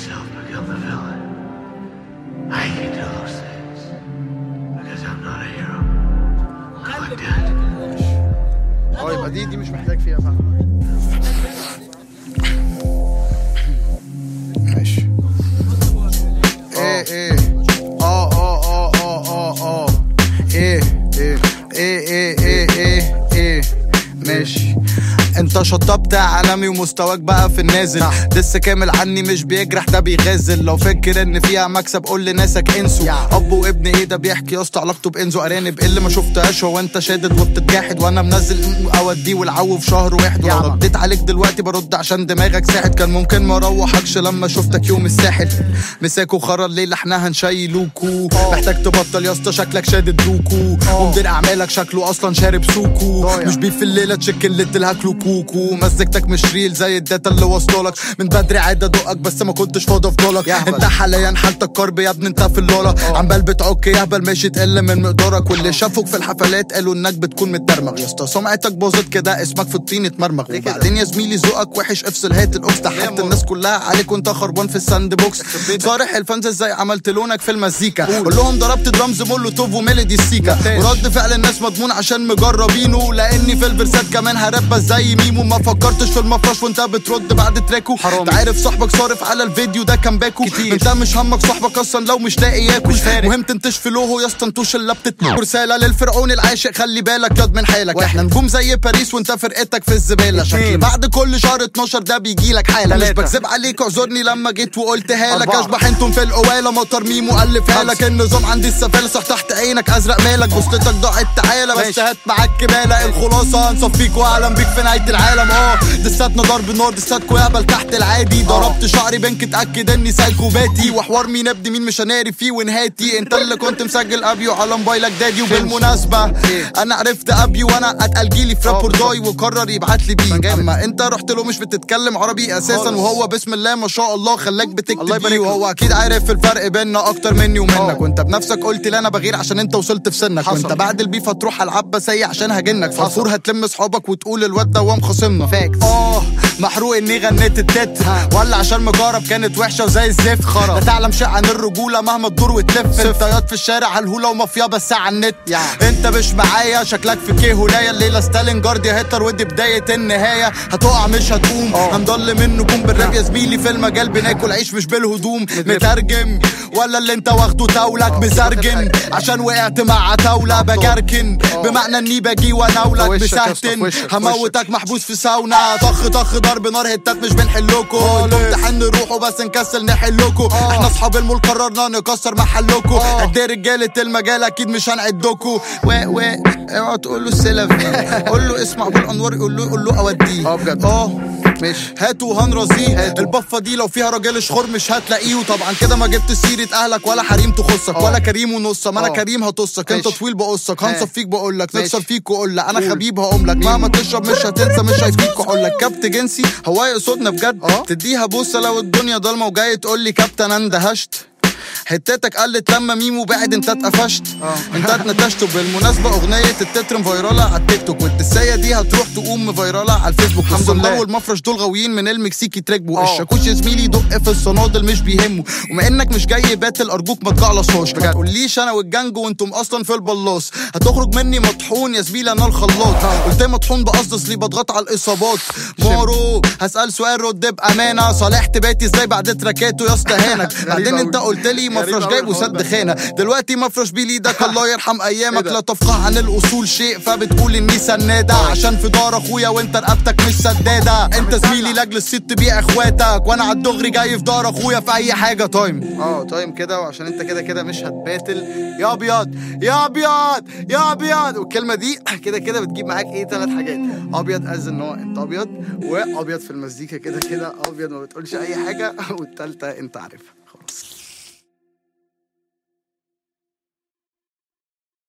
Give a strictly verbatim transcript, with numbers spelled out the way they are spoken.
yourself become the villain. I can do those things because I'm not a hero. I'm like that. اه يبقى دي دي مش محتاج فيها فهم. ماشي. ايه ايه اه اه اه اه اه اه ايه ايه ايه ايه ايه ايه ايه ماشي. انت شطبت عالمي ومستواك بقى في النازل، لسه كامل عني مش بيجرح ده بيغازل. لو فاكر ان فيها مكسب قول لناسك انسوا. اب وابن ايه ده بيحكي يا اسطى علاقته بانزو ارانب اللي ما شفتهاش. هو انت شادد وبتتجاحد وانا منزل اوديه والعو في شهر واحد. ولو رديت عليك دلوقتي برد عشان دماغك ساحت. كان ممكن ما اروحكش لما شفتك يوم الساحل. مساكو خرا الليل احنا هنشيلوكو. محتاج تبطل يا اسطى شكلك شادد دوكو. ومدير اعمالك شكله اصلا شارب سوكو. مش بيف في الليله تشكل اللي تلهكلو كوكو. مزجتك مش ريل زي الداتا اللي وصلولك من بدري. عادة دقك بس ما كنتش فاضي افضلك. انت حاليا حالتك كرب يا ابني انت في اللولا. عمال بتعك يهبل ماشي تقل من مقدارك. واللي شافوك في الحفلات قالوا انك بتكون متدرمغ. يا اسطى سمعتك باظت كده اسمك في الطين اتمرمغ. وبعدين يا زميلي ذوقك وحش افصل هات الاوكس. ضحكت الناس كلها عليك وانت خربان في الساند بوكس. صارح الفانز ازاي عملت لونك في المزيكا. قول لهم ضربت درامز مولوتوف وميلودي السيكا. ورد فعل الناس مضمون عشان مجربينه. لاني في الفيرسات كمان هربس زي ميمو. ما فكرتش في المفرش وانت بترد بعد تراكو. انت عارف صاحبك صارف على الفيديو ده كان باكو كتير. انت مش همك صاحبك اصلا لو مش لاقي ياكل. مهم تنتش في لوهو يا اسطى انتوش اللي بتتنور. رساله للفرعون العاشق خلي بالك ياض من حالك. احنا نجوم زي باريس وانت فرقتك في الزباله. شكل بعد كل شهر اتناشر ده بيجيلك حاله. مش بكذب عليك اعذرني لما جيت وقلتها لك. اشبح انتم في القواله مطر ميم والفها لك. النظام عندي السفالة صح تحت عينك ازرق مالك. بوستتك ضاعت تعالى بس هات معاك كبالة. الخلاصه هنصفيك واعلم بيك في نهايه العالم. اه دساتنا ضرب نار دساتكو يقبل تحت العادي. ضربت شعري بنك اتاكد اني سايكوباتي. وحوار مين ابني مين مش هناري فيه ونهاتي. انت اللي كنت مسجل ابيو على موبايلك دادي. وبالمناسبه انا عرفت ابيو وانا اتقل جيلي في رابور داي وقرر يبعت لي بيه. اما انت رحت له مش بتتكلم عربي اساسا. وهو بسم الله ما شاء الله خلاك بتكتب بيه. وهو اكيد عارف الفرق بيننا اكتر مني ومنك. وانت بنفسك قلت لي انا بغير عشان انت وصلت في سنك. وانت بعد البيف هتروح العب بسي عشان هجنك. فرفور هتلم اصحابك وتقول الواد ده هو مخاصمنا. اه محروق اني غنيت التت ولا عشان مجرب كانت وحشه وزي الزفت. خرا لا تعلم شيء عن الرجوله مهما تدور وتلف. انت ياض في الشارع هالهوله ومافيا بس على النت. انت مش معايا شكلك في كيه ولايه. الليله ستالين جارد يا هتلر ودي بدايه النهايه. هتقع مش هتقوم. هنضل من نجوم بالراب يا زميلي في المجال. بناكل عيش مش بالهدوم. مترجم ولا اللي انت واخده تولك مسرجن عشان وقعت مع تولة. بجركن بمعنى اني باجي واناولك مسهتن. هموتك محبوس في ساونا. طخ طخ ضرب نار هتات مش بنحلكو. انتوا امتحان نروحوا بس نكسل نحلكو. احنا اصحاب المول قررنا نكسر محلكو. قد ايه رجالة المجال اكيد مش هنعدكو. و و اوعى تقول له السلف. قول له اسمع ابو الانوار يقول له يقول له اوديه. اه بجد اه ماشي هاتوا هنرازيه. البفه دي لو فيها راجل شخور مش هتلاقيه. وطبعا كده ما جبت سيره اهلك ولا حريم تخصك. ولا كريم ونص ما انا كريم هتصك. انت طويل بقصك هنصفيك بقولك. نكسر فيك واقول لك انا خبيب هقوملك. مهما تشرب مش هتنسى مش هيفيك واقولك. كبت جنسي هو يقصدنا بجد. تديها بوسه لو الدنيا ضلمه وجاي تقول لي كابتن انا اندهشت. حتتك قلت لما ميمو بعد انت اتقفشت. انت اتنتشت. بالمناسبه اغنيه التتر فايراله على التيك توك. والتسايه دي هتروح تقوم فايراله على الفيسبوك. الحمد لله والمفرش دول غاويين من المكسيكي تركبوا. الشاكوش يا زميلي دق في الصنادل مش بيهمه. وما انك مش جاي باتل ارجوك ما تجعلصهاش. ما تقوليش انا والجنج وانتم اصلا في البلاص. هتخرج مني مطحون يا زميلي انا الخلاط. قلت مطحون بقصد اصلي بضغط على الاصابات. مارو هسال سؤال رد بامانه. صالحت بيتي ازاي بعد تراكاته يا اسطى هانك. بعدين انت قلت لي مفرش جايب وسد خانه. دلوقتي مفرش بيليدك الله يرحم ايامك. لا تفقه عن الاصول شيء فبتقول اني سناده. عشان في دار اخويا وانت رقبتك مش سداده. انت زميلي لاجل الست تبيع اخواتك. وانا على الدغري جاي في دار اخويا في اي حاجه. تايم اه تايم كده. وعشان انت كده كده مش هتباتل يا ابيض يا ابيض يا ابيض. والكلمه دي كده كده بتجيب معاك ايه ثلاث حاجات. ابيض از ان هو انت ابيض. وابيض في المزيكا كده كده ابيض ما بتقولش اي حاجه. والثالثه انت عارفها.